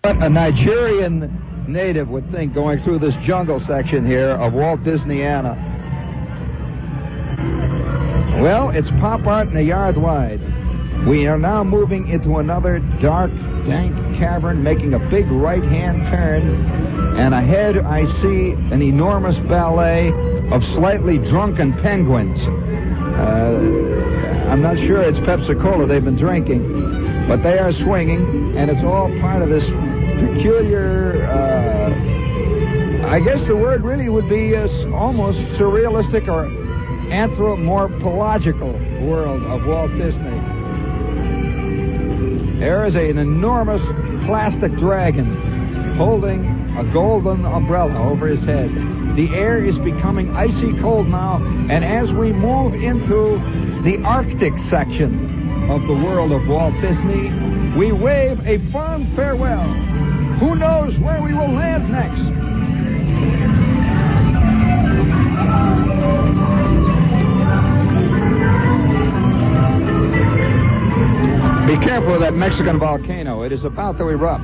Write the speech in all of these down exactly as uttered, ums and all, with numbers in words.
What a Nigerian native would think going through this jungle section here of Walt Disneyana. Well, it's pop art in a yard wide. We are now moving into another dark, dank cavern, making a big right-hand turn, and ahead I see an enormous ballet of slightly drunken penguins. Uh, I'm not sure it's Pepsi-Cola they've been drinking, but they are swinging, and it's all part of this peculiar, uh, I guess the word really would be uh, almost surrealistic or anthropomorphological world of Walt Disney. There is a, an enormous plastic dragon holding a golden umbrella over his head. The air is becoming icy cold now, and as we move into the Arctic section of the world of Walt Disney, we wave a fond farewell. Who knows where we will land next? Be careful of that Mexican volcano. It is about to erupt.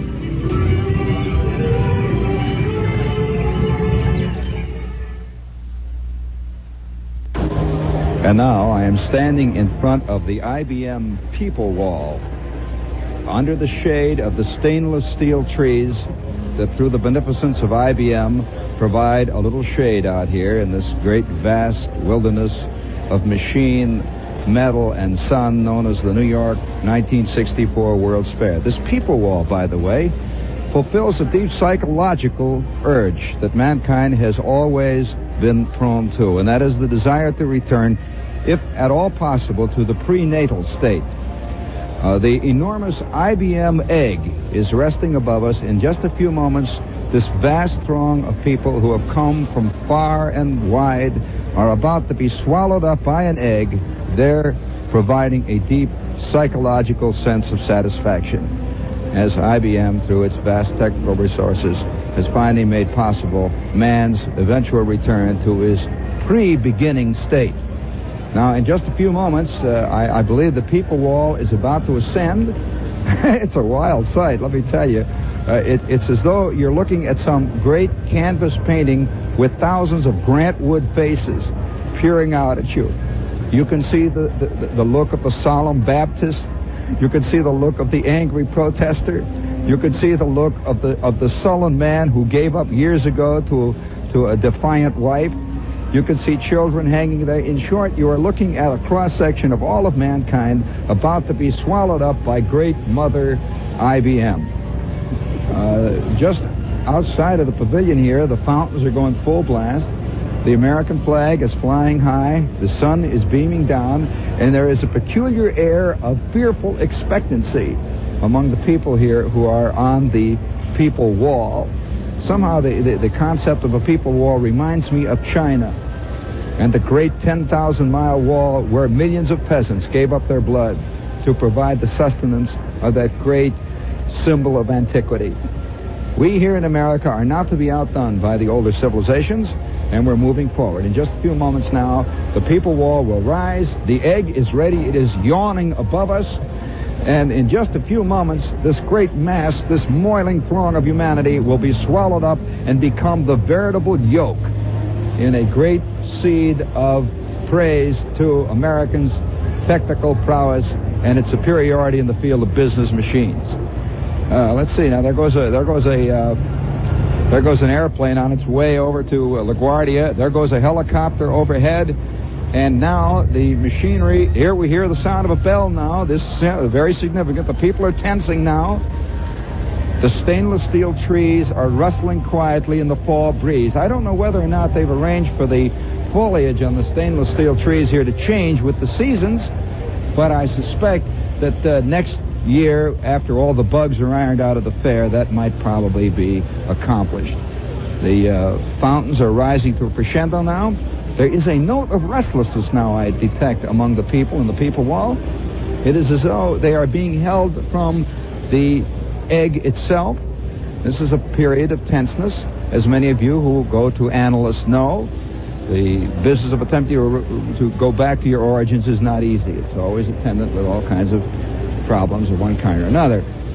And now I am standing in front of the I B M People Wall, under the shade of the stainless steel trees that, through the beneficence of I B M, provide a little shade out here in this great vast wilderness of machine, metal, and sun known as the New York nineteen sixty-four World's Fair. This People Wall, by the way, fulfills a deep psychological urge that mankind has always been prone to, and that is the desire to return, if at all possible, to the prenatal state. Uh, the enormous I B M egg is resting above us. In just a few moments, this vast throng of people who have come from far and wide are about to be swallowed up by an egg, there providing a deep psychological sense of satisfaction, as I B M, through its vast technical resources, has finally made possible man's eventual return to his pre-beginning state. Now, in just a few moments, uh, I, I believe the People Wall is about to ascend. It's a wild sight, let me tell you. Uh, it, it's as though you're looking at some great canvas painting with thousands of Grant Wood faces peering out at you. You can see the, the, the look of the solemn Baptist. You can see the look of the angry protester. You can see the look of the of the sullen man who gave up years ago to, to a defiant wife. You can see children hanging there. In short, you are looking at a cross-section of all of mankind about to be swallowed up by great mother I B M. Uh, just outside of the pavilion here, the fountains are going full blast. The American flag is flying high. The sun is beaming down, and there is a peculiar air of fearful expectancy among the people here who are on the People Wall. Somehow the, the, the concept of a People Wall reminds me of China and the great ten thousand mile wall where millions of peasants gave up their blood to provide the sustenance of that great symbol of antiquity. We here in America are not to be outdone by the older civilizations, and we're moving forward. In just a few moments now, the People Wall will rise. The egg is ready. It is yawning above us. And in just a few moments, this great mass, this moiling throng of humanity will be swallowed up and become the veritable yolk in a great seed of praise to Americans' technical prowess and its superiority in the field of business machines. Uh, let's see now. There goes a there goes a uh, there goes an airplane on its way over to uh, LaGuardia. There goes a helicopter overhead, and now the machinery. Here we hear the sound of a bell. Now this is uh, very significant. The people are tensing now. The stainless steel trees are rustling quietly in the fall breeze. I don't know whether or not they've arranged for the foliage on the stainless steel trees here to change with the seasons, but I suspect that uh, next year, after all the bugs are ironed out of the fair, that might probably be accomplished. The uh, fountains are rising to a crescendo now. There is a note of restlessness now I detect among the people in the People Wall. It is as though they are being held from the egg itself. This is a period of tenseness, as many of you who go to analysts know. The business of attempting to, to go back to your origins is not easy. It's always attendant with all kinds of problems of one kind or another.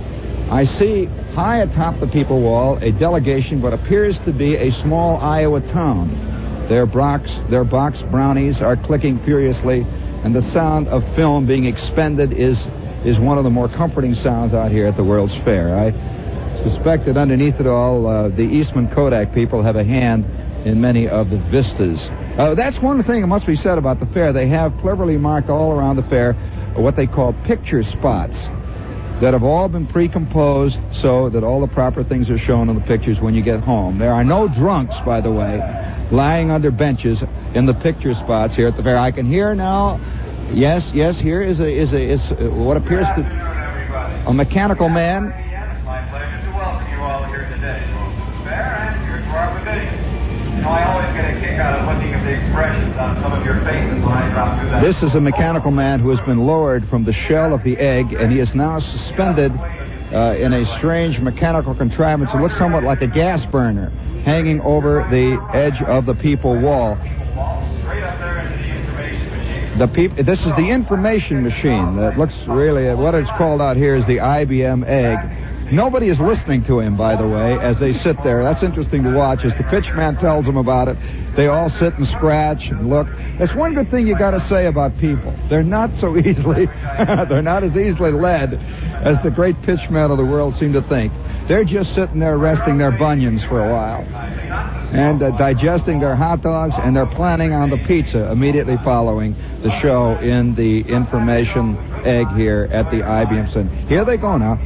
I see high atop the people wall a delegation what appears to be a small Iowa town. Their box, their box brownies are clicking furiously, and the sound of film being expended is is one of the more comforting sounds out here at the World's Fair. I suspect that underneath it all, uh, the Eastman Kodak people have a hand in many of the vistas. Uh, that's one thing that must be said about the fair. They have cleverly marked all around the fair what they call picture spots that have all been pre-composed so that all the proper things are shown in the pictures when you get home. There are no drunks, by the way, lying under benches in the picture spots here at the fair. I can hear now, yes, yes, here is a, is a, is a, what appears to a mechanical man. It's my pleasure to welcome you all here today. Fair and here to our pavilion. You know, I always get a kick out of looking at the expressions on some of your faces when I drop through that. This is a mechanical man who has been lowered from the shell of the egg, and he is now suspended uh, in a strange mechanical contrivance. It looks somewhat like a gas burner hanging over the edge of the people wall. Straight up there into the information machine. The peop- this is the information machine. That looks really, what it's called out here is the I B M egg. Nobody is listening to him, by the way, as they sit there. That's interesting to watch. As the pitchman tells them about it, they all sit and scratch and look. That's one good thing you got to say about people. They're not so easily, they're not as easily led as the great pitchmen of the world seem to think. They're just sitting there resting their bunions for a while and uh, digesting their hot dogs, and they're planning on the pizza immediately following the show in the information egg here at the I B M Center. Here they go now.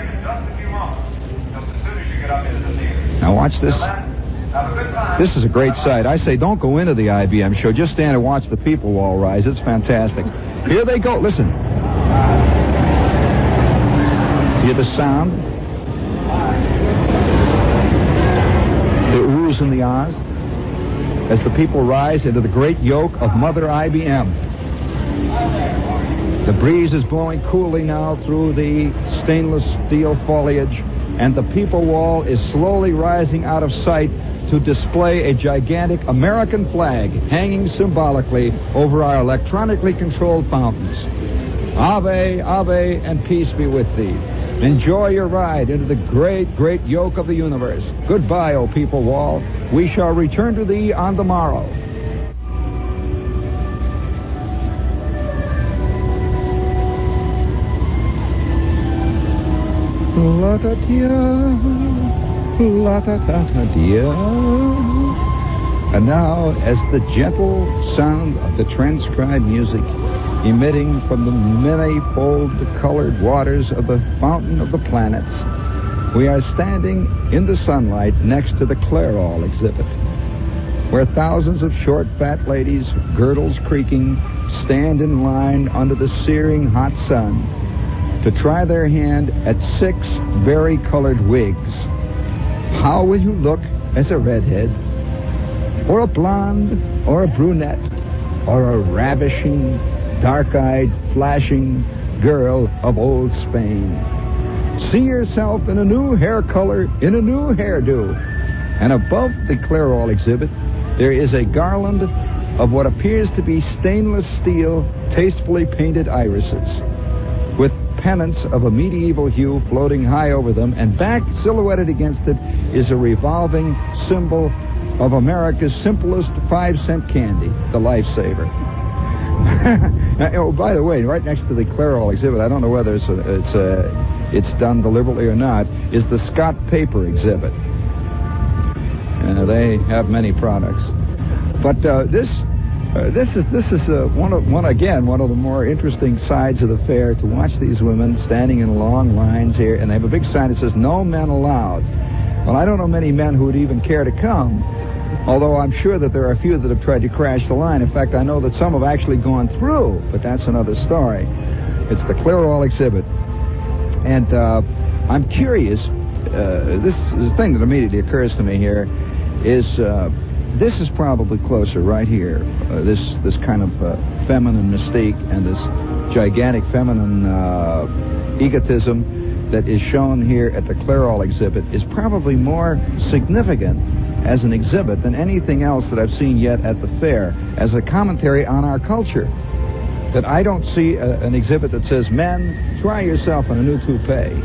Now watch this. This is a great sight. I say don't go into the I B M show. Just stand and watch the people wall rise. It's fantastic. Here they go. Listen. Hear the sound? The oohs and the ahs as the people rise into the great yoke of Mother I B M. The breeze is blowing coolly now through the stainless steel foliage, and the people wall is slowly rising out of sight to display a gigantic American flag hanging symbolically over our electronically controlled fountains. Ave, Ave, and peace be with thee. Enjoy your ride into the great, great yoke of the universe. Goodbye, O people wall. We shall return to thee on the morrow. La-da-dia, la-da-da-da-dia. And now, as the gentle sound of the transcribed music emitting from the many-fold colored waters of the fountain of the planets, we are standing in the sunlight next to the Clairol exhibit, where thousands of short, fat ladies, girdles creaking, stand in line under the searing hot sun to try their hand at six vari-colored wigs. How will you look as a redhead, or a blonde, or a brunette, or a ravishing, dark-eyed, flashing girl of old Spain? See yourself in a new hair color, in a new hairdo. And above the Clairol exhibit, there is a garland of what appears to be stainless steel, tastefully painted irises, with pennants of a medieval hue floating high over them, and back silhouetted against it is a revolving symbol of America's simplest five-cent candy, the Lifesaver. Oh, by the way, right next to the Clairol exhibit, I don't know whether it's a, it's a, it's done deliberately or not, is the Scott Paper exhibit. Uh, they have many products, but uh, this. Uh, this is this is uh, one of one again one of the more interesting sides of the fair, to watch these women standing in long lines here, and they have a big sign that says "No men allowed." Well, I don't know many men who would even care to come, although I'm sure that there are a few that have tried to crash the line. In fact, I know that some have actually gone through, but that's another story. It's the Clairol exhibit, and uh, I'm curious. Uh, this, this thing that immediately occurs to me here is. Uh, This is probably closer right here. Uh, this this kind of uh, feminine mystique and this gigantic feminine uh, egotism that is shown here at the Clairol exhibit is probably more significant as an exhibit than anything else that I've seen yet at the fair, as a commentary on our culture. That I don't see a, an exhibit that says, men, try yourself on a new toupee.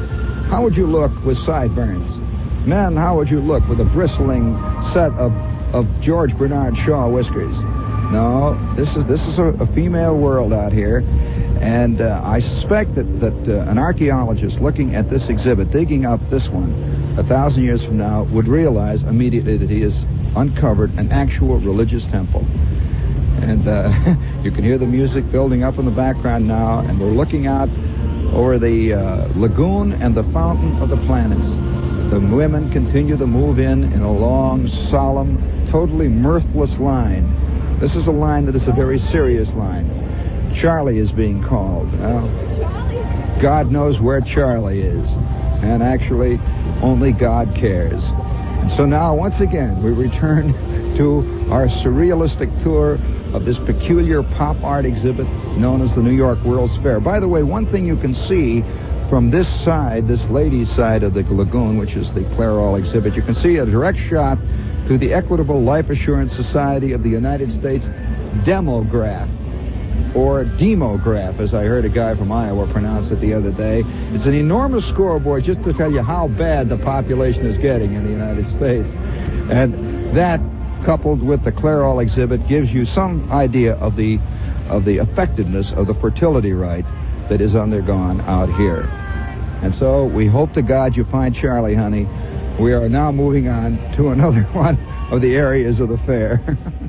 how would you look with sideburns? Men, how would you look with a bristling set of, of George Bernard Shaw whiskers? No, this is this is a, a female world out here, and uh, I suspect that, that uh, an archaeologist looking at this exhibit, digging up this one a thousand years from now, would realize immediately that he has uncovered an actual religious temple. And uh, you can hear the music building up in the background now, and we're looking out over the uh, lagoon and the fountain of the planets. The women continue to move in in a long, solemn, totally mirthless line. This is a line that is a very serious line. Charlie is being called. Well, God knows where Charlie is, and actually, only God cares. And so now, once again, we return to our surrealistic tour of this peculiar pop art exhibit known as the New York World's Fair. By the way, one thing you can see from this side, this ladies' side of the lagoon, which is the Clairol exhibit, you can see a direct shot to the Equitable Life Assurance Society of the United States demograph, or demograph, as I heard a guy from Iowa pronounce it the other day. It's an enormous scoreboard just to tell you how bad the population is getting in the United States. And that, coupled with the Clairol exhibit, gives you some idea of the of the effectiveness of the fertility rite that is undergone out here. And so we hope to God you find Charlie, honey. We are now moving on to another one of the areas of the fair.